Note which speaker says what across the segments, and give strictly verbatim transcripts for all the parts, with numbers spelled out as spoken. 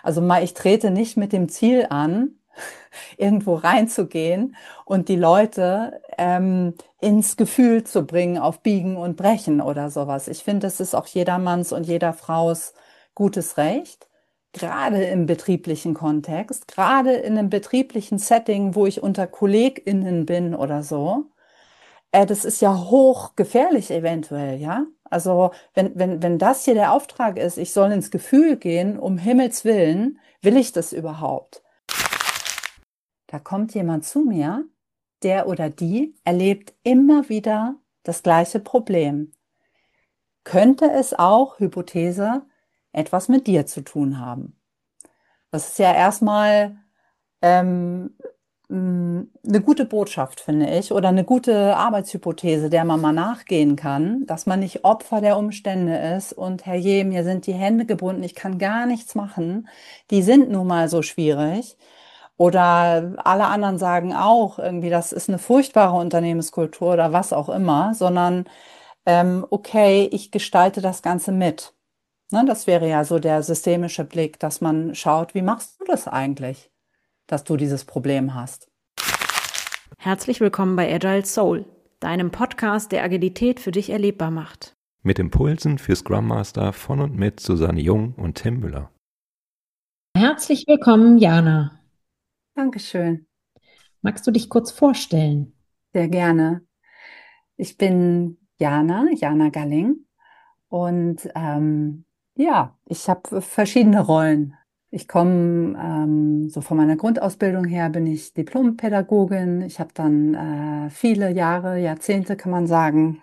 Speaker 1: Also mal, ich trete nicht mit dem Ziel an, irgendwo reinzugehen und die Leute ähm, ins Gefühl zu bringen, auf Biegen und Brechen oder sowas. Ich finde, das ist auch jedermanns und jeder Fraus gutes Recht, gerade im betrieblichen Kontext, gerade in einem betrieblichen Setting, wo ich unter KollegInnen bin oder so. Äh, das ist ja hochgefährlich eventuell, ja? Also wenn, wenn, wenn das hier der Auftrag ist, ich soll ins Gefühl gehen, um Himmels Willen, will ich das überhaupt? Da kommt jemand zu mir, der oder die erlebt immer wieder das gleiche Problem. Könnte es auch, Hypothese, etwas mit dir zu tun haben? Das ist ja erstmal ähm, mh, eine gute Botschaft, finde ich, oder eine gute Arbeitshypothese, der man mal nachgehen kann, dass man nicht Opfer der Umstände ist und herrje, mir sind die Hände gebunden, ich kann gar nichts machen. Die sind nun mal so schwierig. Oder alle anderen sagen auch irgendwie, das ist eine furchtbare Unternehmenskultur oder was auch immer, sondern ähm, okay, ich gestalte das Ganze mit. Ne, das wäre ja so der systemische Blick, dass man schaut, wie machst du das eigentlich, dass du dieses Problem hast?
Speaker 2: Herzlich willkommen bei Agile Soul, deinem Podcast, der Agilität für dich erlebbar macht.
Speaker 3: Mit Impulsen für Scrum Master von und mit Susanne Jung und Tim Müller.
Speaker 4: Herzlich willkommen, Jana.
Speaker 1: Dankeschön,
Speaker 4: Magst du dich kurz vorstellen?
Speaker 1: sehr gerne. Ich bin Jana, Jana Galling und ähm, ja, ich habe verschiedene Rollen. Ich komme ähm, so von meiner Grundausbildung her, bin ich Diplompädagogin. Ich habe dann äh, viele Jahre, Jahrzehnte kann man sagen,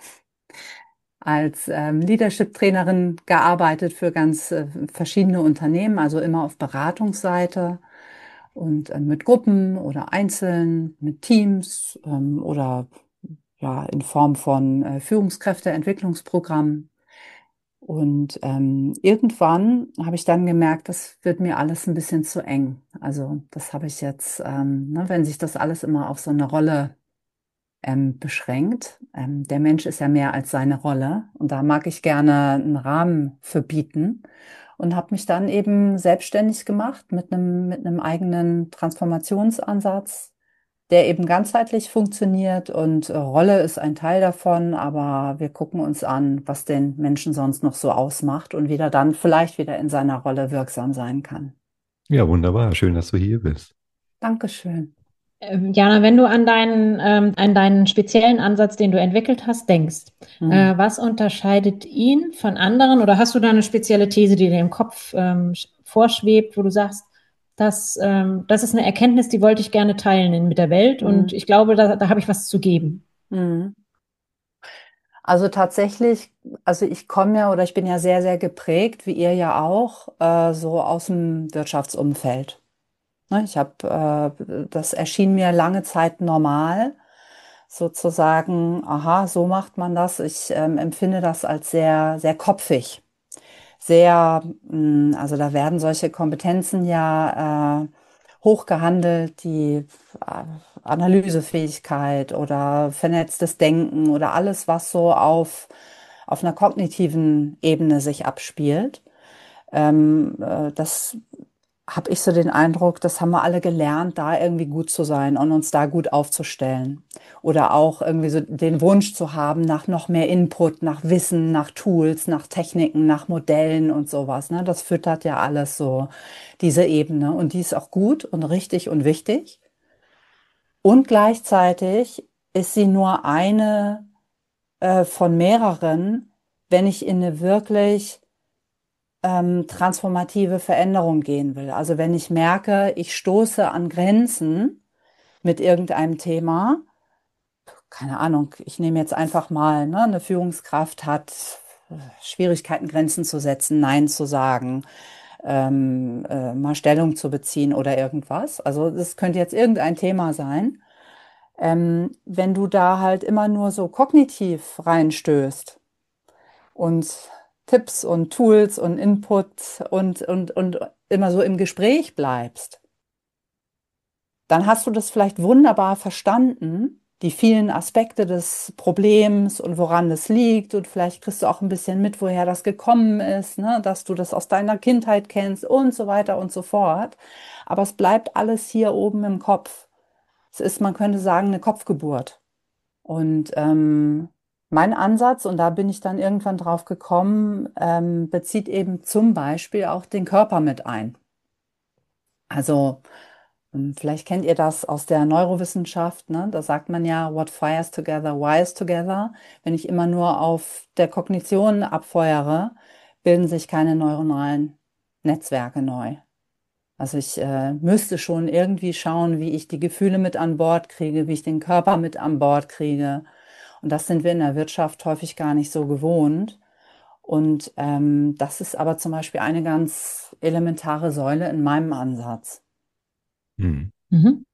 Speaker 1: als ähm, Leadership-Trainerin gearbeitet für ganz äh, verschiedene Unternehmen, also immer auf Beratungsseite und äh, mit Gruppen oder einzeln, mit Teams ähm, oder ja in Form von äh, Führungskräfteentwicklungsprogrammen. Und ähm, irgendwann habe ich dann gemerkt, das wird mir alles ein bisschen zu eng. Also das habe ich jetzt, ähm, ne, wenn sich das alles immer auf so eine Rolle ähm, beschränkt. Ähm, der Mensch ist ja mehr als seine Rolle und da mag ich gerne einen Rahmen für bieten und habe mich dann eben selbstständig gemacht mit einem mit einem eigenen Transformationsansatz, der eben ganzheitlich funktioniert und äh, Rolle ist ein Teil davon, aber wir gucken uns an, was den Menschen sonst noch so ausmacht und wie er dann vielleicht wieder in seiner Rolle wirksam sein kann.
Speaker 3: Ja, wunderbar. Schön, dass du hier bist.
Speaker 1: Dankeschön.
Speaker 4: Ähm, Jana, wenn du an deinen, ähm, an deinen speziellen Ansatz, den du entwickelt hast, denkst,
Speaker 1: Hm.
Speaker 4: äh, was unterscheidet ihn von anderen? Oder hast du da eine spezielle These, die dir im Kopf ähm, sch- vorschwebt, wo du sagst, das, ähm, das ist eine Erkenntnis, die wollte ich gerne teilen in, mit der Welt und
Speaker 1: Hm.
Speaker 4: ich glaube, da, da habe ich was zu geben.
Speaker 1: Hm. Also tatsächlich, also ich komme ja oder ich bin ja sehr, sehr geprägt, wie ihr ja auch, äh, so aus dem Wirtschaftsumfeld. Ne, ich habe, äh, das erschien mir lange Zeit normal, sozusagen, aha, so macht man das. Ich ähm, empfinde das als sehr, sehr kopfig. Sehr, mh, also da werden solche Kompetenzen ja äh, hoch gehandelt, die äh, Analysefähigkeit oder vernetztes Denken oder alles, was so auf, auf einer kognitiven Ebene sich abspielt. Ähm, äh, das habe ich so den Eindruck, das haben wir alle gelernt, da irgendwie gut zu sein und uns da gut aufzustellen. Oder auch irgendwie so den Wunsch zu haben nach noch mehr Input, nach Wissen, nach Tools, nach Techniken, nach Modellen und sowas. Ne? Das füttert ja alles so diese Ebene. Und die ist auch gut und richtig und wichtig. Und gleichzeitig ist sie nur eine äh, von mehreren, wenn ich in eine wirklich ähm, transformative Veränderung gehen will. Also wenn ich merke, ich stoße an Grenzen mit irgendeinem Thema, keine Ahnung, ich nehme jetzt einfach mal, ne, eine Führungskraft hat äh, Schwierigkeiten, Grenzen zu setzen, Nein zu sagen, ähm, äh, mal Stellung zu beziehen oder irgendwas. Also das könnte jetzt irgendein Thema sein. Ähm, wenn du da halt immer nur so kognitiv reinstößt und Tipps und Tools und Input und, und, und immer so im Gespräch bleibst, dann hast du das vielleicht wunderbar verstanden, die vielen Aspekte des Problems und woran es liegt. Und vielleicht kriegst du auch ein bisschen mit, woher das gekommen ist, ne? Dass du das aus deiner Kindheit kennst und so weiter und so fort. Aber es bleibt alles hier oben im Kopf. Es ist, man könnte sagen, eine Kopfgeburt. Und ähm, mein Ansatz, und da bin ich dann irgendwann drauf gekommen, ähm, bezieht eben zum Beispiel auch den Körper mit ein. Also ähm, vielleicht kennt ihr das aus der Neurowissenschaft, ne? Da sagt man ja, what fires together, wires together. Wenn ich immer nur auf der Kognition abfeuere, bilden sich keine neuronalen Netzwerke neu. Also ich äh, müsste schon irgendwie schauen, wie ich die Gefühle mit an Bord kriege, wie ich den Körper mit an Bord kriege. Und das sind wir in der Wirtschaft häufig gar nicht so gewohnt. Und ähm, das ist aber zum Beispiel eine ganz elementare Säule in meinem Ansatz.
Speaker 3: Hm.
Speaker 4: Mhm.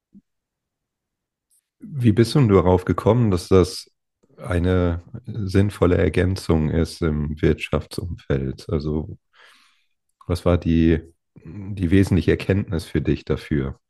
Speaker 3: Wie bist du denn darauf gekommen, dass das eine sinnvolle Ergänzung ist im Wirtschaftsumfeld? Also, was war die, die wesentliche Erkenntnis für dich dafür?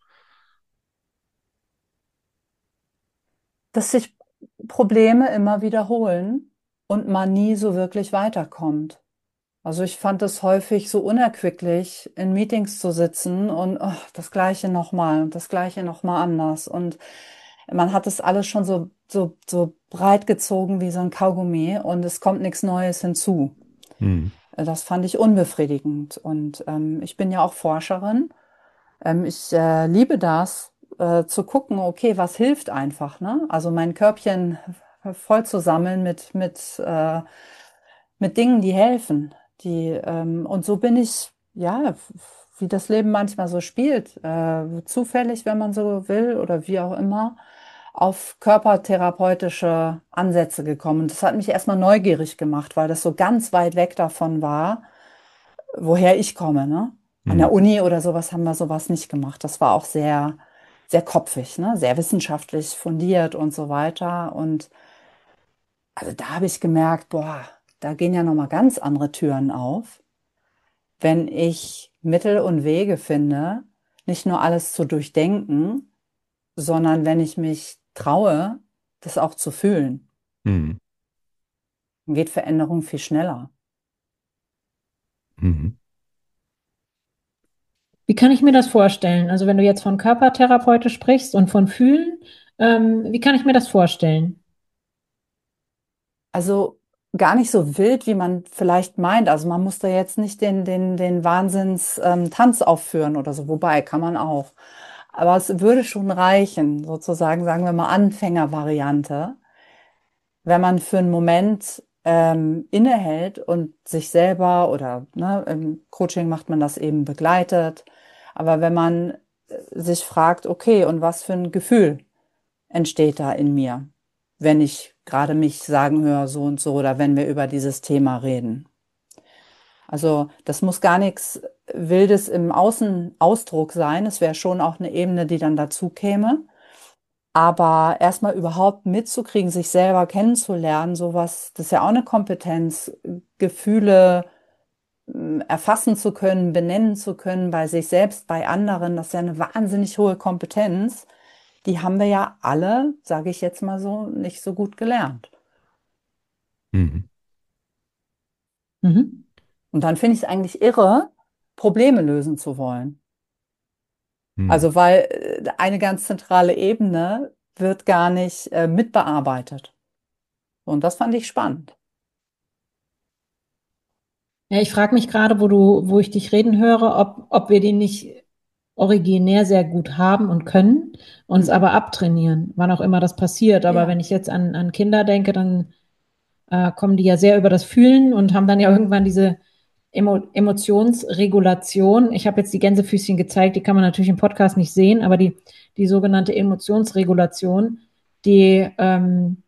Speaker 1: Dass sich Probleme immer wiederholen und man nie so wirklich weiterkommt. Also ich fand es häufig so unerquicklich, in Meetings zu sitzen und oh, das Gleiche nochmal und das Gleiche nochmal anders. Und man hat es alles schon so, so, so breit gezogen wie so ein Kaugummi und es kommt nichts Neues hinzu.
Speaker 3: Hm.
Speaker 1: Das fand ich unbefriedigend. Und ähm, ich bin ja auch Forscherin. Ähm, ich äh, liebe das, äh, zu gucken, okay, was hilft einfach, ne? Also mein Körbchen voll zu sammeln mit, mit, äh, mit Dingen, die helfen. Die, ähm, und so bin ich, ja, wie das Leben manchmal so spielt, äh, zufällig, wenn man so will, oder wie auch immer, auf körpertherapeutische Ansätze gekommen. Und das hat mich erstmal neugierig gemacht, weil das so ganz weit weg davon war, woher ich komme, ne? An
Speaker 3: Hm.
Speaker 1: der Uni oder sowas haben wir sowas nicht gemacht. Das war auch sehr, sehr kopfig, ne? Sehr wissenschaftlich fundiert und so weiter. Und also da habe ich gemerkt, boah, da gehen ja noch mal ganz andere Türen auf, wenn ich Mittel und Wege finde, nicht nur alles zu durchdenken, sondern wenn ich mich traue, das auch zu fühlen,
Speaker 3: Hm.
Speaker 1: dann geht Veränderung viel schneller.
Speaker 3: Hm.
Speaker 4: Wie kann ich mir das vorstellen? Also wenn du jetzt von Körpertherapeute sprichst und von Fühlen, ähm, wie kann ich mir das vorstellen?
Speaker 1: Also gar nicht so wild, wie man vielleicht meint. Also man muss da jetzt nicht den, den, den Wahnsinns, ähm, Tanz aufführen oder so, wobei kann man auch. Aber es würde schon reichen, sozusagen, sagen wir mal, Anfängervariante, wenn man für einen Moment ähm, innehält und sich selber oder ne, im Coaching macht man das eben begleitet. Aber wenn man äh, sich fragt, okay, und was für ein Gefühl entsteht da in mir, wenn ich gerade mich sagen höre, so und so, oder wenn wir über dieses Thema reden. Also das muss gar nichts Wildes im Außenausdruck sein. Es wäre schon auch eine Ebene, die dann dazu käme. Aber erstmal überhaupt mitzukriegen, sich selber kennenzulernen, sowas, das ist ja auch eine Kompetenz, Gefühle ähm, erfassen zu können, benennen zu können bei sich selbst, bei anderen, das ist ja eine wahnsinnig hohe Kompetenz. Die haben wir ja alle, sage ich jetzt mal so, nicht so gut gelernt.
Speaker 3: Hm.
Speaker 4: Mhm.
Speaker 1: Und dann finde ich es eigentlich irre, Probleme lösen zu wollen.
Speaker 3: Hm.
Speaker 1: Also weil äh, eine ganz zentrale Ebene wird gar nicht äh, mitbearbeitet. Und das fand ich spannend.
Speaker 4: Ja, ich frage mich gerade, wo du, wo ich dich reden höre, ob, ob wir den nicht originär sehr gut haben und können, uns
Speaker 1: Mhm.
Speaker 4: aber abtrainieren, wann auch immer das passiert. Aber
Speaker 1: Ja,
Speaker 4: wenn ich jetzt an, an Kinder denke, dann äh, kommen die ja sehr über das Fühlen und haben dann ja irgendwann diese Emo Emotionsregulation. Ich habe jetzt die Gänsefüßchen gezeigt, die kann man natürlich im Podcast nicht sehen, aber die, die sogenannte Emotionsregulation, die ähm,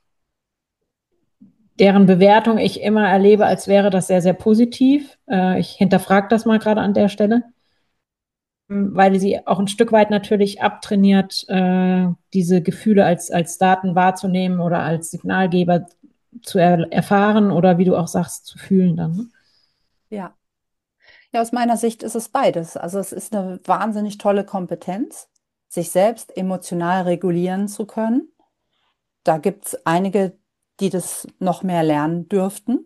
Speaker 4: deren Bewertung ich immer erlebe, als wäre das sehr, sehr positiv. Äh, ich hinterfrage das mal gerade an der Stelle, weil sie auch ein Stück weit natürlich abtrainiert, äh, diese Gefühle als, als Daten wahrzunehmen oder als Signalgeber zu er erfahren oder wie du auch sagst, zu fühlen dann. Ne?
Speaker 1: ja. Ja, aus meiner Sicht ist es beides. Also es ist eine wahnsinnig tolle Kompetenz, sich selbst emotional regulieren zu können. Da gibt es einige, die das noch mehr lernen dürften.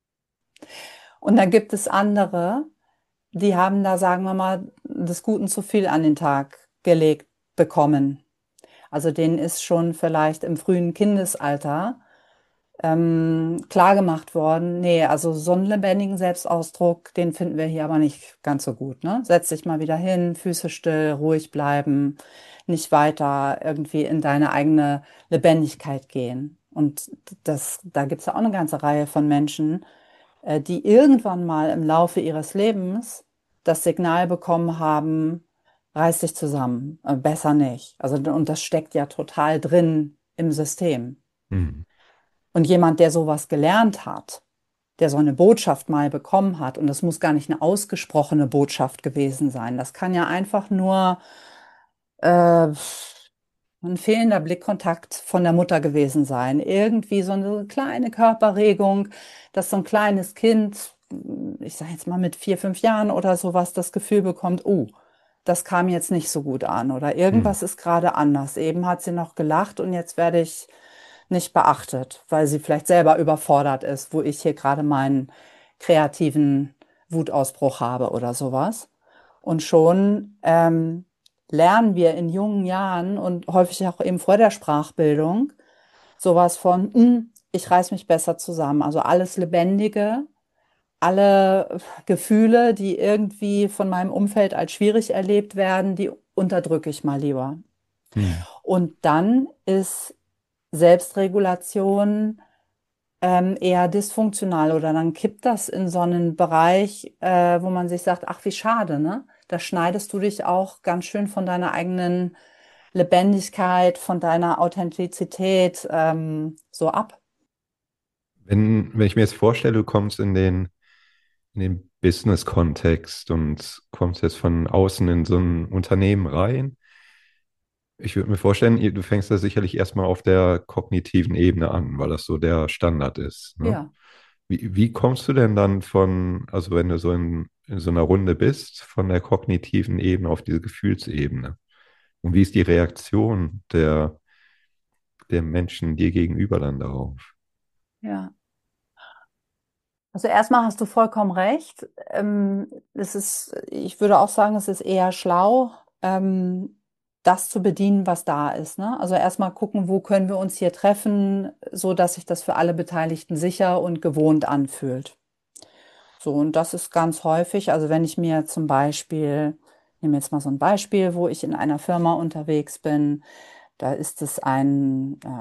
Speaker 1: Und dann gibt es andere, die haben da, sagen wir mal, des Guten zu viel an den Tag gelegt bekommen. Also denen ist schon vielleicht im frühen Kindesalter ähm, klar gemacht worden, nee, also so einen lebendigen Selbstausdruck, den finden wir hier aber nicht ganz so gut, ne? Setz dich mal wieder hin, Füße still, ruhig bleiben, nicht weiter irgendwie in deine eigene Lebendigkeit gehen. Und das, da gibt's ja auch eine ganze Reihe von Menschen, äh, die irgendwann mal im Laufe ihres Lebens das Signal bekommen haben, reiß dich zusammen, äh, besser nicht. Also, und das steckt ja total drin im System.
Speaker 3: Hm.
Speaker 1: Und jemand, der sowas gelernt hat, der so eine Botschaft mal bekommen hat, und das muss gar nicht eine ausgesprochene Botschaft gewesen sein, das kann ja einfach nur äh, ein fehlender Blickkontakt von der Mutter gewesen sein. Irgendwie so eine kleine Körperregung, dass so ein kleines Kind, ich sage jetzt mal mit vier, fünf Jahren oder sowas, das Gefühl bekommt, oh, das kam jetzt nicht so gut an oder
Speaker 3: Hm.
Speaker 1: irgendwas ist gerade anders. Eben hat sie noch gelacht und jetzt werde ich nicht beachtet, weil sie vielleicht selber überfordert ist, wo ich hier gerade meinen kreativen Wutausbruch habe oder sowas. Und schon ähm, lernen wir in jungen Jahren und häufig auch eben vor der Sprachbildung sowas von, "Hm, ich reiß mich besser zusammen." Also alles Lebendige, alle Gefühle, die irgendwie von meinem Umfeld als schwierig erlebt werden, die unterdrücke ich mal lieber.
Speaker 3: Hm.
Speaker 1: Und dann ist Selbstregulation ähm, eher dysfunktional oder dann kippt das in so einen Bereich, äh, wo man sich sagt, ach, wie schade, ne? Da schneidest du dich auch ganz schön von deiner eigenen Lebendigkeit, von deiner Authentizität ähm, so ab.
Speaker 3: Wenn, wenn ich mir jetzt vorstelle, du kommst in den, in den Business-Kontext und kommst jetzt von außen in so ein Unternehmen rein, ich würde mir vorstellen, ihr- du fängst da sicherlich erstmal auf der kognitiven Ebene an, weil das so der Standard ist, ne?
Speaker 1: Ja,
Speaker 3: Wie, wie kommst du denn dann von, also wenn du so in, in so einer Runde bist, von der kognitiven Ebene auf diese Gefühlsebene? Und wie ist die Reaktion der, der Menschen dir gegenüber dann darauf?
Speaker 1: ja. Also erstmal hast du vollkommen recht. Ähm, es ist, ich würde auch sagen, es ist eher schlau, ähm, das zu bedienen, was da ist, ne? Also erstmal gucken, wo können wir uns hier treffen, so dass sich das für alle Beteiligten sicher und gewohnt anfühlt. So, und das ist ganz häufig, also wenn ich mir zum Beispiel, ich nehme jetzt mal so ein Beispiel, wo ich in einer Firma unterwegs bin, da ist es ein äh,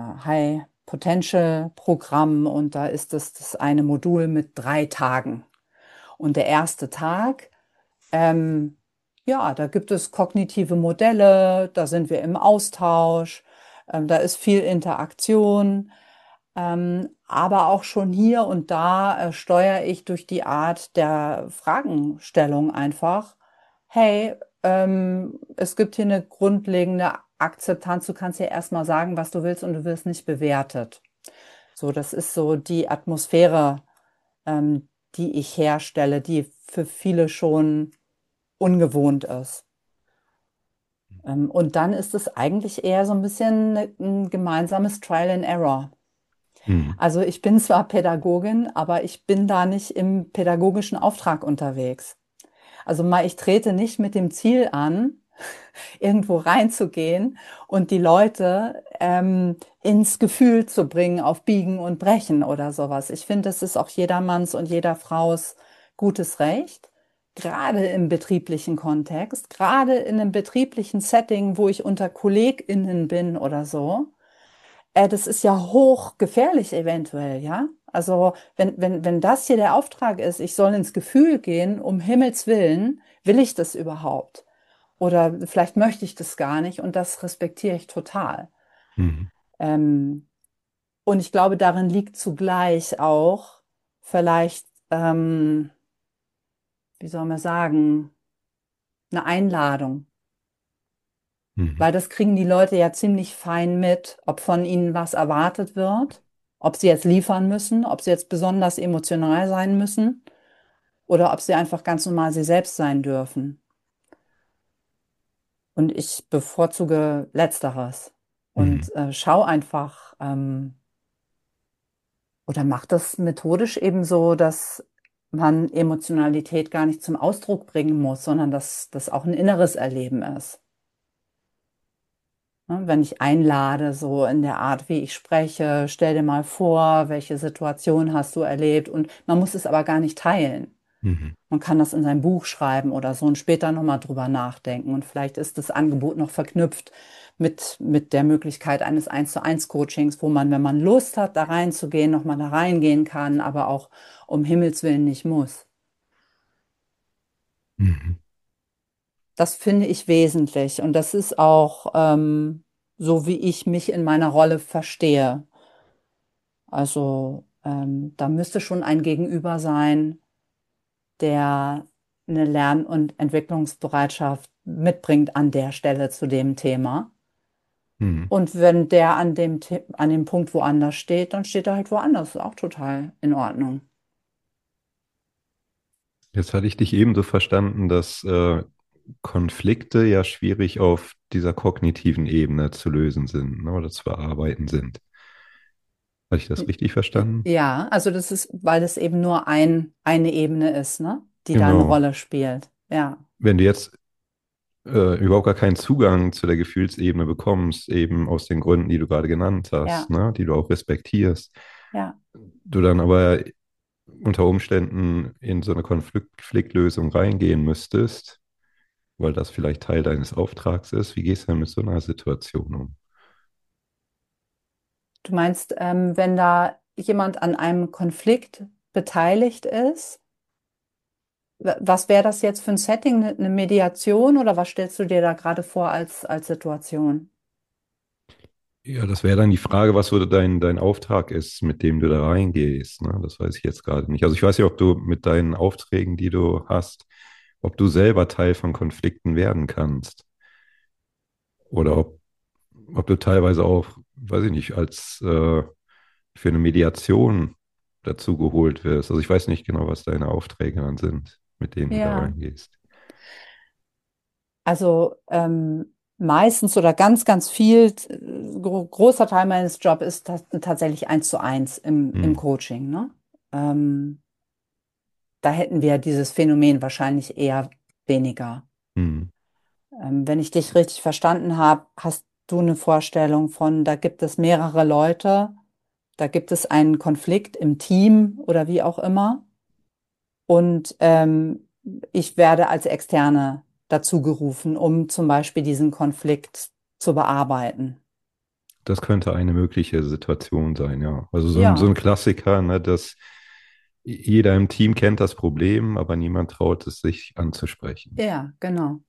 Speaker 1: High-Potential-Programm und da ist es das eine Modul mit drei Tagen. Und der erste Tag, ähm, ja, da gibt es kognitive Modelle, da sind wir im Austausch, ähm, da ist viel Interaktion. Ähm, aber auch schon hier und da äh, steuere ich durch die Art der Fragenstellung einfach, hey, ähm, es gibt hier eine grundlegende Akzeptanz. Du kannst ja erstmal sagen, was du willst und du wirst nicht bewertet. So, das ist so die Atmosphäre, ähm, die ich herstelle, die für viele schon ungewohnt ist. Ähm, und dann ist es eigentlich eher so ein bisschen ein gemeinsames Trial and Error.
Speaker 3: Hm.
Speaker 1: Also ich bin zwar Pädagogin, aber ich bin da nicht im pädagogischen Auftrag unterwegs. Also mal, ich trete nicht mit dem Ziel an, irgendwo reinzugehen und die Leute ähm, ins Gefühl zu bringen, auf Biegen und Brechen oder sowas. Ich finde, das ist auch jedermanns und jeder Fraus gutes Recht, gerade im betrieblichen Kontext, gerade in einem betrieblichen Setting, wo ich unter KollegInnen bin oder so. Äh, das ist ja hochgefährlich eventuell, ja? Also wenn, wenn, wenn das hier der Auftrag ist, ich soll ins Gefühl gehen, um Himmels Willen, will ich das überhaupt? Oder vielleicht möchte ich das gar nicht und das respektiere ich total.
Speaker 3: Hm.
Speaker 1: Ähm, und ich glaube, darin liegt zugleich auch vielleicht, ähm, wie soll man sagen, eine Einladung.
Speaker 3: Hm.
Speaker 1: Weil das kriegen die Leute ja ziemlich fein mit, ob von ihnen was erwartet wird, ob sie jetzt liefern müssen, ob sie jetzt besonders emotional sein müssen oder ob sie einfach ganz normal sie selbst sein dürfen. Und ich bevorzuge Letzteres.
Speaker 3: Mhm.
Speaker 1: Und äh, schau einfach, ähm, oder mach das methodisch eben so, dass man Emotionalität gar nicht zum Ausdruck bringen muss, sondern dass das auch ein inneres Erleben ist. Ne? Wenn ich einlade, so in der Art, wie ich spreche, stell dir mal vor, welche Situation hast du erlebt, und man muss es aber gar nicht teilen.
Speaker 3: Mhm.
Speaker 1: Man kann das in sein Buch schreiben oder so und später nochmal drüber nachdenken. Und vielleicht ist das Angebot noch verknüpft mit, mit der Möglichkeit eines Eins zu eins Coachings, wo man, wenn man Lust hat, da reinzugehen, nochmal da reingehen kann, aber auch um Himmels Willen nicht muss.
Speaker 3: Mhm.
Speaker 1: Das finde ich wesentlich. Und das ist auch ähm, so, wie ich mich in meiner Rolle verstehe. Also ähm, da müsste schon ein Gegenüber sein, der eine Lern- und Entwicklungsbereitschaft mitbringt an der Stelle zu dem Thema.
Speaker 3: Mhm.
Speaker 1: Und wenn der an dem, The- an dem Punkt woanders steht, dann steht er halt woanders. Ist auch total in Ordnung.
Speaker 3: Jetzt hatte ich dich eben so verstanden, dass äh, Konflikte ja schwierig auf dieser kognitiven Ebene zu lösen sind, ne, oder zu bearbeiten sind. Hatte ich das richtig verstanden?
Speaker 1: Ja, also das ist, weil es eben nur ein, eine Ebene ist, ne, die da eine
Speaker 3: Genau.
Speaker 1: Rolle spielt. Ja,
Speaker 3: Wenn du jetzt äh, überhaupt gar keinen Zugang zu der Gefühlsebene bekommst, eben aus den Gründen, die du gerade genannt hast,
Speaker 1: ja,
Speaker 3: ne, die du auch respektierst,
Speaker 1: ja.
Speaker 3: du dann aber unter Umständen in so eine Konflikt Konfliktlösung reingehen müsstest, weil das vielleicht Teil deines Auftrags ist. Wie gehst du denn mit so einer Situation um?
Speaker 1: Du meinst, ähm, wenn da jemand an einem Konflikt beteiligt ist, wa- was wäre das jetzt für ein Setting? Eine eine Mediation oder was stellst du dir da gerade vor als, als Situation?
Speaker 3: Ja, das wäre dann die Frage, was so dein, dein Auftrag ist, mit dem du da reingehst. Ne? Das weiß ich jetzt gerade nicht. Also ich weiß ja, ob du mit deinen Aufträgen, die du hast, ob du selber Teil von Konflikten werden kannst. Oder ob, ob du teilweise auch, weiß ich nicht, als äh, für eine Mediation dazu geholt wirst. Also ich weiß nicht genau, was deine Aufträge dann sind, mit denen du da
Speaker 1: Ja,
Speaker 3: reingehst.
Speaker 1: also ähm, meistens oder ganz, ganz viel, äh, gro großer Teil meines Jobs ist ta tatsächlich eins zu eins im, im
Speaker 3: Hm,
Speaker 1: Coaching, ne? Ähm, Da hätten wir dieses Phänomen wahrscheinlich eher weniger.
Speaker 3: hm,
Speaker 1: Ähm, wenn ich dich richtig verstanden habe, hast du eine Vorstellung von, da gibt es mehrere Leute, da gibt es einen Konflikt im Team oder wie auch immer. Und ähm, ich werde als Externe dazu gerufen, um zum Beispiel diesen Konflikt zu bearbeiten.
Speaker 3: das könnte eine mögliche Situation sein, ja. Also so ein, so ein
Speaker 1: Ja,
Speaker 3: Klassiker, ne, dass jeder im Team kennt das Problem, aber niemand traut es sich anzusprechen.
Speaker 1: ja, genau.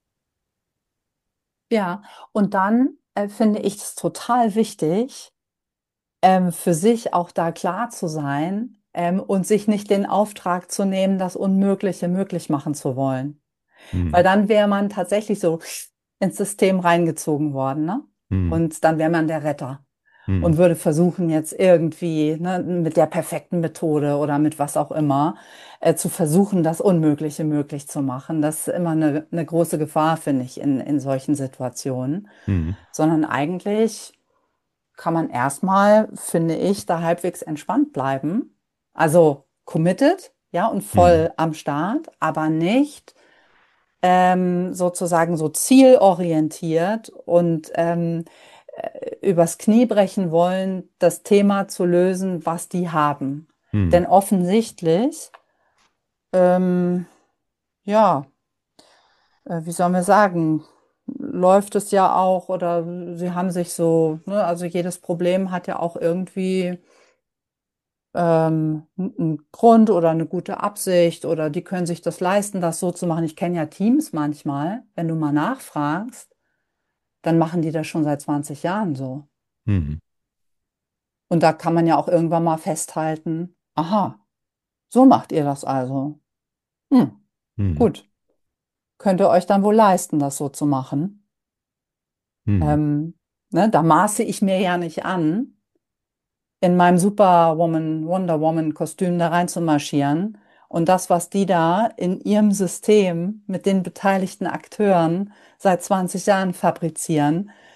Speaker 1: Ja, und dann äh, finde ich es total wichtig, ähm, für sich auch da klar zu sein, ähm, und sich nicht den Auftrag zu nehmen, das Unmögliche möglich machen zu wollen. Weil
Speaker 3: Hm,
Speaker 1: dann wäre man tatsächlich so ins System reingezogen worden, ne?
Speaker 3: hm,
Speaker 1: Und dann wäre man der Retter
Speaker 3: hm,
Speaker 1: und würde versuchen, jetzt irgendwie, ne, mit der perfekten Methode oder mit was auch immer, äh, zu versuchen, das Unmögliche möglich zu machen. Das ist immer eine, eine große Gefahr, finde ich, in, in solchen Situationen.
Speaker 3: hm,
Speaker 1: Sondern eigentlich kann man erstmal, finde ich, da halbwegs entspannt bleiben. Also committed, ja, und
Speaker 3: hm,
Speaker 1: voll am Start, aber nicht ähm, sozusagen so zielorientiert und ähm, äh, übers Knie brechen wollen, das Thema zu lösen, was die haben.
Speaker 3: hm.
Speaker 1: Denn offensichtlich, ähm, ja, äh, wie sollen wir sagen, läuft es ja auch oder sie haben sich so, ne, also jedes Problem hat ja auch irgendwie ähm, einen Grund oder eine gute Absicht oder die können sich das leisten, das so zu machen. Ich kenne ja Teams manchmal, wenn du mal nachfragst, dann machen die das schon seit zwanzig Jahren so.
Speaker 3: Hm,
Speaker 1: Und da kann man ja auch irgendwann mal festhalten, aha, so macht ihr das also. Hm,
Speaker 3: hm,
Speaker 1: gut. Könnt ihr euch dann wohl leisten, das so zu machen?
Speaker 3: hm,
Speaker 1: Ähm, ne, da maße ich mir ja nicht an, in meinem Superwoman, Wonder Woman Kostüm da rein zu marschieren und das, was die da in ihrem System mit den beteiligten Akteuren seit zwanzig Jahren fabrizieren,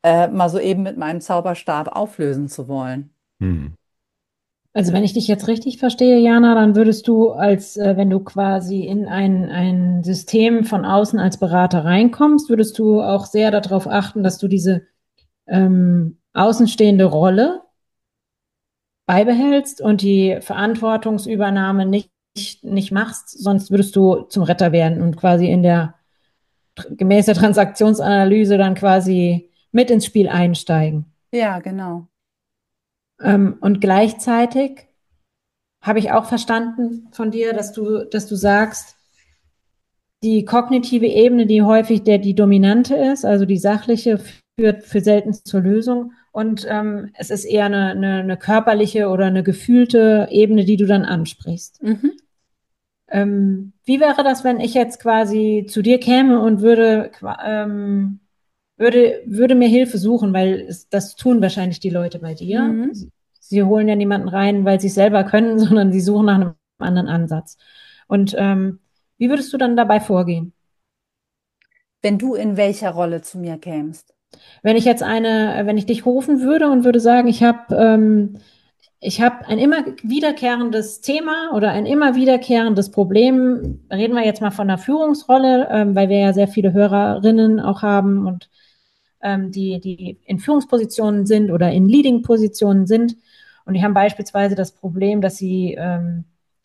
Speaker 1: äh, mal so eben mit meinem Zauberstab auflösen zu wollen.
Speaker 3: Hm.
Speaker 4: Also wenn ich dich jetzt richtig verstehe, Jana, dann würdest du, als äh, wenn du quasi in ein, ein System von außen als Berater reinkommst, würdest du auch sehr darauf achten, dass du diese ähm, außenstehende Rolle beibehältst und die Verantwortungsübernahme nicht, nicht machst, sonst würdest du zum Retter werden und quasi in der gemäß der Transaktionsanalyse dann quasi mit ins Spiel einsteigen.
Speaker 1: Ja, genau.
Speaker 4: Ähm, und gleichzeitig habe ich auch verstanden von dir, dass du, dass du sagst, die kognitive Ebene, die häufig der die dominante ist, also die sachliche, führt für selten zur Lösung. Und ähm, es ist eher eine, eine, eine körperliche oder eine gefühlte Ebene, die du dann ansprichst.
Speaker 1: Mhm.
Speaker 4: Ähm, wie wäre das, wenn ich jetzt quasi zu dir käme und würde, ähm, würde, würde mir Hilfe suchen, weil es, das tun wahrscheinlich die Leute bei dir.
Speaker 1: Mhm.
Speaker 4: Sie, sie holen ja niemanden rein, weil sie es selber können, sondern sie suchen nach einem anderen Ansatz. Und ähm, wie würdest du dann dabei vorgehen?
Speaker 1: Wenn du in welcher Rolle zu mir kämst.
Speaker 4: Wenn ich jetzt eine, wenn ich dich rufen würde und würde sagen, ich habe ähm, ich habe ein immer wiederkehrendes Thema oder ein immer wiederkehrendes Problem. Reden wir jetzt mal von der Führungsrolle, ähm, weil wir ja sehr viele Hörerinnen auch haben und ähm, die, die in Führungspositionen sind oder in Leading-Positionen sind. Und die haben beispielsweise das Problem, dass sie ähm,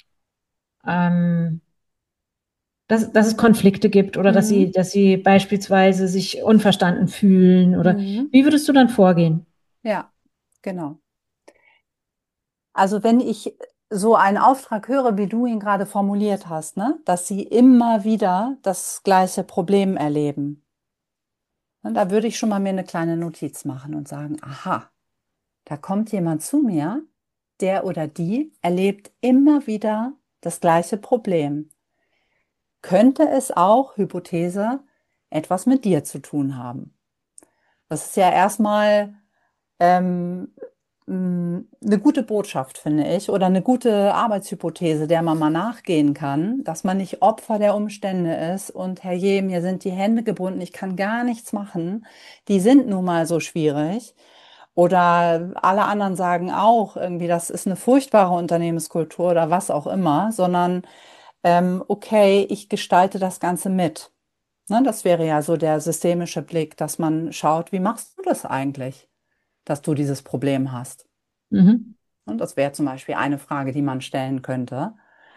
Speaker 4: ähm, dass, dass es Konflikte gibt oder dass sie,
Speaker 1: Mhm.
Speaker 4: dass sie beispielsweise sich unverstanden fühlen oder
Speaker 1: Mhm.
Speaker 4: wie würdest du dann vorgehen?
Speaker 1: Ja, genau. Also wenn ich so einen Auftrag höre, wie du ihn gerade formuliert hast, ne, dass sie immer wieder das gleiche Problem erleben, ne, da würde ich schon mal mir eine kleine Notiz machen und sagen, aha, da kommt jemand zu mir, der oder die erlebt immer wieder das gleiche Problem. Könnte es auch, Hypothese, etwas mit dir zu tun haben? Das ist ja erstmal ähm, mh, eine gute Botschaft, finde ich, oder eine gute Arbeitshypothese, der man mal nachgehen kann, dass man nicht Opfer der Umstände ist und herrje, mir sind die Hände gebunden, ich kann gar nichts machen, die sind nun mal so schwierig. Oder alle anderen sagen auch irgendwie, das ist eine furchtbare Unternehmenskultur oder was auch immer, sondern ähm, okay, ich gestalte das Ganze mit. Ne, das wäre ja so der systemische Blick, dass man schaut, wie machst du das eigentlich, dass du dieses Problem hast?
Speaker 4: Mhm.
Speaker 1: Und das wäre zum Beispiel eine Frage, die man stellen könnte,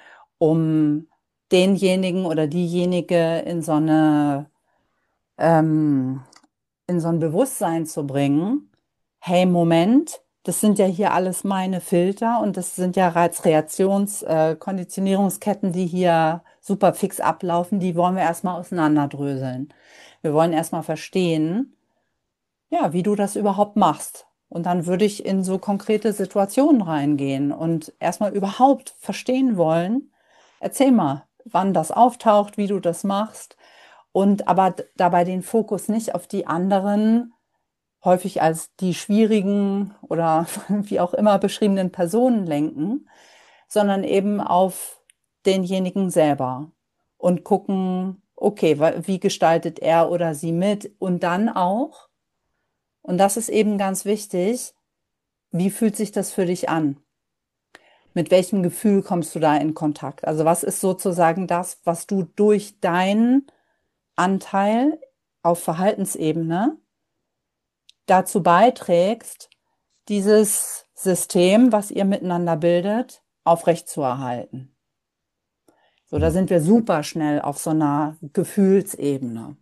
Speaker 1: um denjenigen oder diejenige in so eine, ähm, in so ein Bewusstsein zu bringen, hey, Moment, das sind ja hier alles meine Filter und das sind ja Reizreaktions-, äh, Konditionierungsketten, die hier super fix ablaufen, die wollen wir erstmal auseinanderdröseln. Wir wollen erstmal verstehen, ja, wie du das überhaupt machst. Und dann würde ich in so konkrete Situationen reingehen und erstmal überhaupt verstehen wollen. Erzähl mal, wann das auftaucht, wie du das machst. Und aber d- dabei den Fokus nicht auf die anderen, häufig als die schwierigen oder wie auch immer beschriebenen Personen lenken, sondern eben auf denjenigen selber und gucken, okay, wa- wie gestaltet er oder sie mit? Und dann auch, und das ist eben ganz wichtig, wie fühlt sich das für dich an? Mit welchem Gefühl kommst du da in Kontakt? Also was ist sozusagen das, was du durch deinen Anteil auf Verhaltensebene dazu beiträgst, dieses System, was ihr miteinander bildet, aufrechtzuerhalten? So, da
Speaker 3: Hm.
Speaker 1: sind wir super schnell auf so einer Gefühlsebene.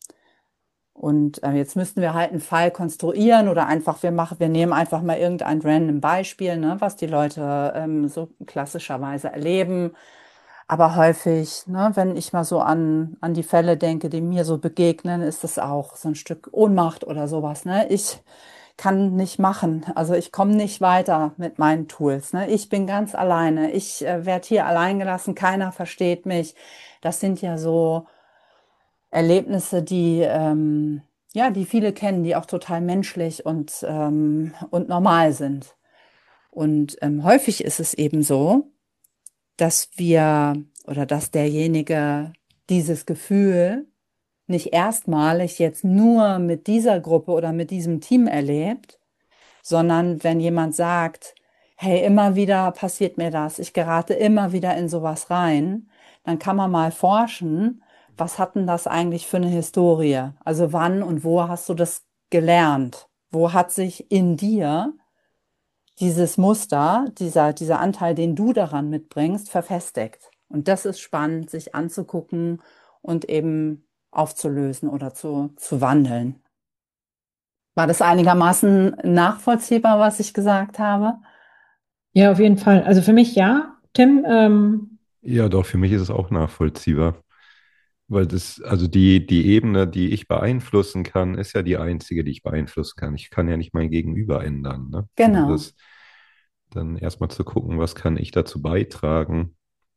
Speaker 1: Und äh, jetzt müssten wir halt einen Fall konstruieren oder einfach, wir machen, wir nehmen einfach mal irgendein random Beispiel, ne, was die Leute ähm, so klassischerweise erleben. Aber häufig, ne, wenn ich mal so an, an die Fälle denke, die mir so begegnen, ist es auch so ein Stück Ohnmacht oder sowas. Ne? Ich kann nicht machen. Also ich komme nicht weiter mit meinen Tools. Ne? Ich bin ganz alleine. Ich äh, werde hier allein gelassen. Keiner versteht mich. Das sind ja so Erlebnisse, die, ähm, ja, die viele kennen, die auch total menschlich und, ähm, und normal sind. Und ähm, häufig ist es eben so, dass wir oder dass derjenige dieses Gefühl nicht erstmalig jetzt nur mit dieser Gruppe oder mit diesem Team erlebt, sondern wenn jemand sagt, hey, immer wieder passiert mir das, ich gerate immer wieder in sowas rein, dann kann man mal forschen, was hat denn das eigentlich für eine Historie? Also wann und wo hast du das gelernt? Wo hat sich in dir dieses Muster, dieser, dieser Anteil, den du daran mitbringst, verfestigt? Und das ist spannend, sich anzugucken und eben aufzulösen oder zu, zu wandeln. War das einigermaßen nachvollziehbar, was ich gesagt habe?
Speaker 4: Ja, auf jeden Fall. Also für mich ja. Tim, ähm,
Speaker 3: Ja, doch, für mich ist es auch nachvollziehbar. Weil das, also die, die Ebene, die ich beeinflussen kann, ist ja die einzige, die ich beeinflussen kann. Ich kann ja nicht mein Gegenüber ändern, ne? Und
Speaker 1: Genau.
Speaker 3: das dann erstmal zu gucken, was kann ich dazu beitragen,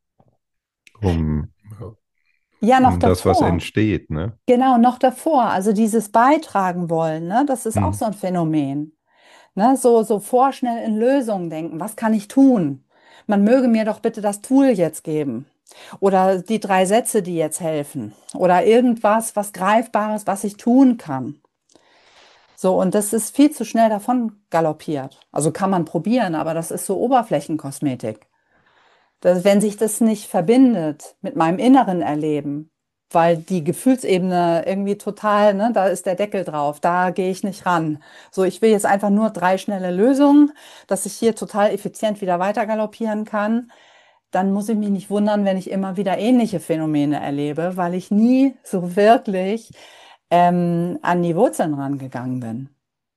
Speaker 3: um,
Speaker 1: Ja, noch
Speaker 3: um das, was
Speaker 1: davor.
Speaker 3: entsteht, ne?
Speaker 1: Genau, noch davor. Also dieses Beitragen wollen, ne, das ist auch
Speaker 3: Hm.
Speaker 1: so ein Phänomen. Ne, so, so vorschnell in Lösungen denken. Was kann ich tun? Man möge mir doch bitte das Tool jetzt geben. Oder die drei Sätze, die jetzt helfen. Oder irgendwas, was Greifbares, was ich tun kann. So, und das ist viel zu schnell davon galoppiert. Also kann man probieren, aber das ist so Oberflächenkosmetik. Das, wenn sich das nicht verbindet mit meinem inneren Erleben, weil die Gefühlsebene irgendwie total, ne, da ist der Deckel drauf, da gehe ich nicht ran. So, ich will jetzt einfach nur drei schnelle Lösungen, dass ich hier total effizient wieder weiter galoppieren kann. Dann muss ich mich nicht wundern, wenn ich immer wieder ähnliche Phänomene erlebe, weil ich nie so wirklich ähm, an die Wurzeln rangegangen bin.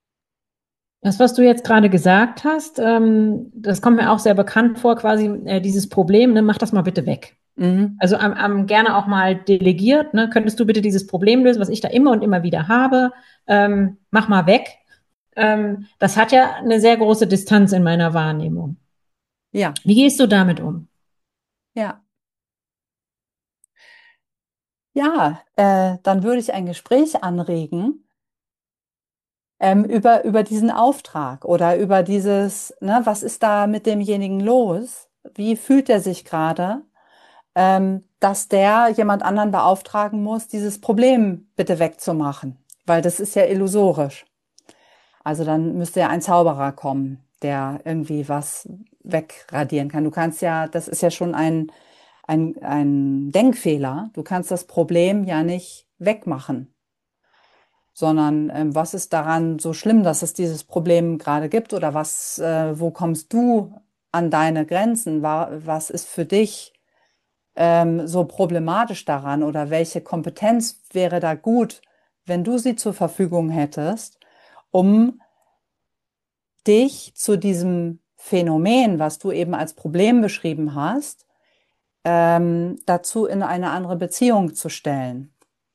Speaker 4: das, was du jetzt gerade gesagt hast, ähm, das kommt mir auch sehr bekannt vor, quasi äh, dieses Problem, ne, mach das mal bitte weg.
Speaker 1: Mhm.
Speaker 4: Also am, am gerne auch mal delegiert, ne, könntest du bitte dieses Problem lösen, was ich da immer und immer wieder habe, ähm, mach mal weg. Ähm, das hat ja eine sehr große Distanz in meiner Wahrnehmung.
Speaker 1: Ja,
Speaker 4: Wie gehst du damit um?
Speaker 1: ja. Ja, äh, dann würde ich ein Gespräch anregen ähm, über, über diesen Auftrag oder über dieses, ne, was ist da mit demjenigen los? Wie fühlt er sich gerade, ähm, dass der jemand anderen beauftragen muss, dieses Problem bitte wegzumachen? Weil das ist ja illusorisch. Also dann müsste ja ein Zauberer kommen, der irgendwie was wegradieren kann. Du kannst ja, das ist ja schon ein, ein, ein Denkfehler. Du kannst das Problem ja nicht wegmachen, sondern ähm, was ist daran so schlimm, dass es dieses Problem gerade gibt oder was, äh, wo kommst du an deine Grenzen? Wa- Was ist für dich ähm, so problematisch daran oder welche Kompetenz wäre da gut, wenn du sie zur Verfügung hättest, um dich zu diesem Phänomen, was du eben als Problem beschrieben hast, ähm, dazu in eine andere Beziehung zu stellen.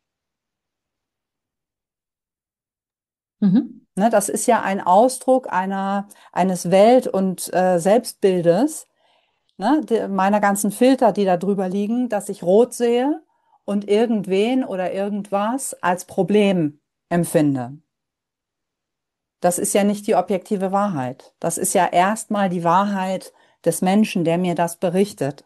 Speaker 4: Mhm.
Speaker 1: Ne, das ist ja ein Ausdruck einer, eines Welt- und äh, Selbstbildes, ne, de, meiner ganzen Filter, die da drüber liegen, dass ich rot sehe und irgendwen oder irgendwas als Problem empfinde. Das ist ja nicht die objektive Wahrheit. Das ist ja erstmal die Wahrheit des Menschen, der mir das berichtet.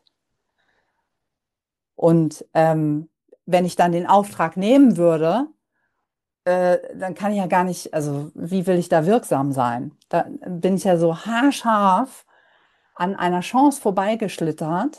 Speaker 1: Und ähm, wenn ich dann den Auftrag nehmen würde, äh, dann kann ich ja gar nicht, also wie will ich da wirksam sein? Da bin ich ja so haarscharf an einer Chance vorbeigeschlittert,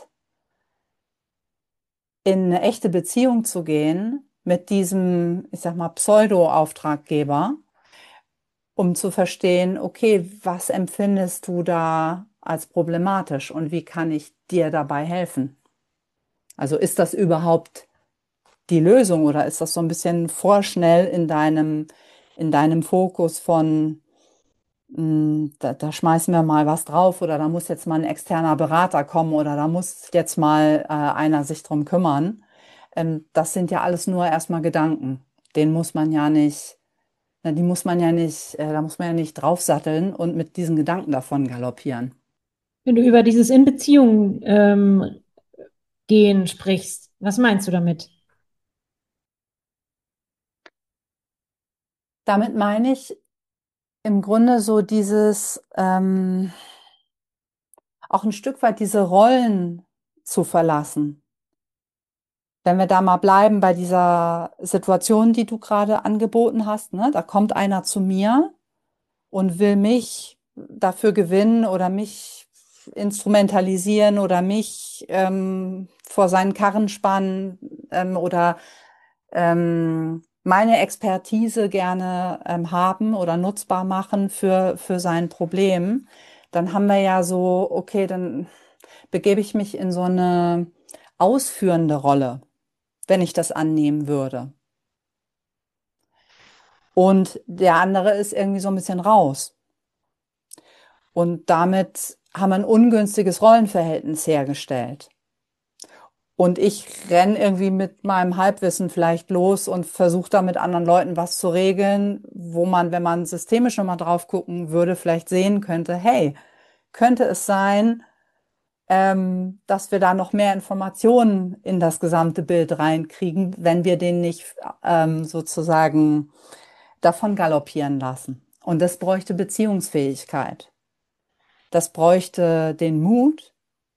Speaker 1: in eine echte Beziehung zu gehen mit diesem, ich sag mal, Pseudo-Auftraggeber, um zu verstehen, okay, was empfindest du da als problematisch und wie kann ich dir dabei helfen? Also ist das überhaupt die Lösung oder ist das so ein bisschen vorschnell in deinem, in deinem Fokus von, mh, da, da schmeißen wir mal was drauf oder da muss jetzt mal ein externer Berater kommen oder da muss jetzt mal äh, einer sich drum kümmern. Ähm, das sind ja alles nur erstmal Gedanken. Den muss man ja nicht, na, die muss man ja nicht, äh, da muss man ja nicht draufsatteln und mit diesen Gedanken davon galoppieren.
Speaker 4: Wenn du über dieses in Beziehung ähm, gehen sprichst, was meinst du damit?
Speaker 1: Damit meine ich im Grunde so dieses, ähm, auch ein Stück weit diese Rollen zu verlassen. Wenn wir da mal bleiben bei dieser Situation, die du gerade angeboten hast, ne? Da kommt einer zu mir und will mich dafür gewinnen oder mich instrumentalisieren oder mich ähm, vor seinen Karren spannen ähm, oder ähm, meine Expertise gerne ähm, haben oder nutzbar machen für, für sein Problem, dann haben wir ja so, okay, dann begebe ich mich in so eine ausführende Rolle, wenn ich das annehmen würde. Und der andere ist irgendwie so ein bisschen raus. Und damit haben wir ein ungünstiges Rollenverhältnis hergestellt. Und ich renn irgendwie mit meinem Halbwissen vielleicht los und versuche da mit anderen Leuten was zu regeln, wo man, wenn man systemisch nochmal drauf gucken würde, vielleicht sehen könnte, hey, könnte es sein, ähm, dass wir da noch mehr Informationen in das gesamte Bild reinkriegen, wenn wir den nicht ähm, sozusagen davon galoppieren lassen. Und das bräuchte Beziehungsfähigkeit. Das bräuchte den Mut,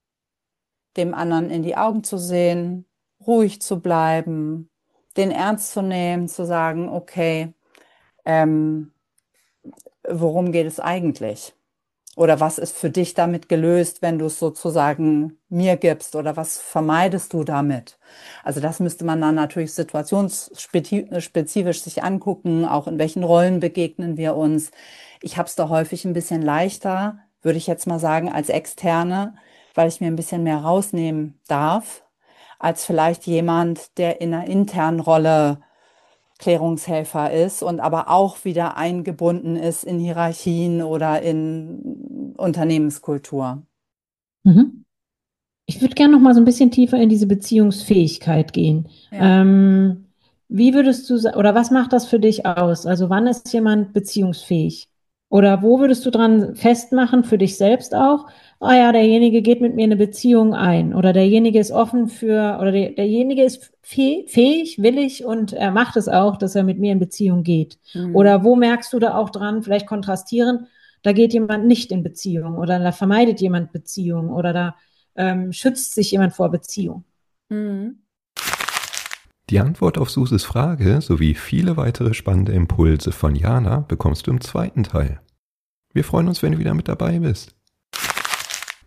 Speaker 1: dem anderen in die Augen zu sehen, ruhig zu bleiben, den ernst zu nehmen, zu sagen, okay, ähm, worum geht es eigentlich? Oder was ist für dich damit gelöst, wenn du es sozusagen mir gibst? Oder was vermeidest du damit? Also das müsste man dann natürlich situationsspezifisch sich angucken, auch in welchen Rollen begegnen wir uns. Ich habe es da häufig ein bisschen leichter, würde ich jetzt mal sagen, als Externe, weil ich mir ein bisschen mehr rausnehmen darf, als vielleicht jemand, der in einer internen Rolle Klärungshelfer ist und aber auch wieder eingebunden ist in Hierarchien oder in Unternehmenskultur.
Speaker 4: Mhm. Ich würde gerne noch mal so ein bisschen tiefer in diese Beziehungsfähigkeit gehen.
Speaker 1: Ja.
Speaker 4: Ähm, wie würdest du, sa- oder was macht das für dich aus? Also wann ist jemand beziehungsfähig? Oder wo würdest du dran festmachen, für dich selbst auch? Ah ja, derjenige geht mit mir eine Beziehung ein. Oder derjenige ist offen für, oder der, derjenige ist fäh- fähig, willig und er macht es auch, dass er mit mir in Beziehung geht.
Speaker 1: Mhm.
Speaker 4: Oder wo merkst du da auch dran, vielleicht kontrastieren, da geht jemand nicht in Beziehung oder da vermeidet jemand Beziehung oder da ähm, schützt sich jemand vor Beziehung?
Speaker 1: Mhm.
Speaker 3: Die Antwort auf Suses Frage sowie viele weitere spannende Impulse von Jana bekommst du im zweiten Teil. Wir freuen uns, wenn du wieder mit dabei bist.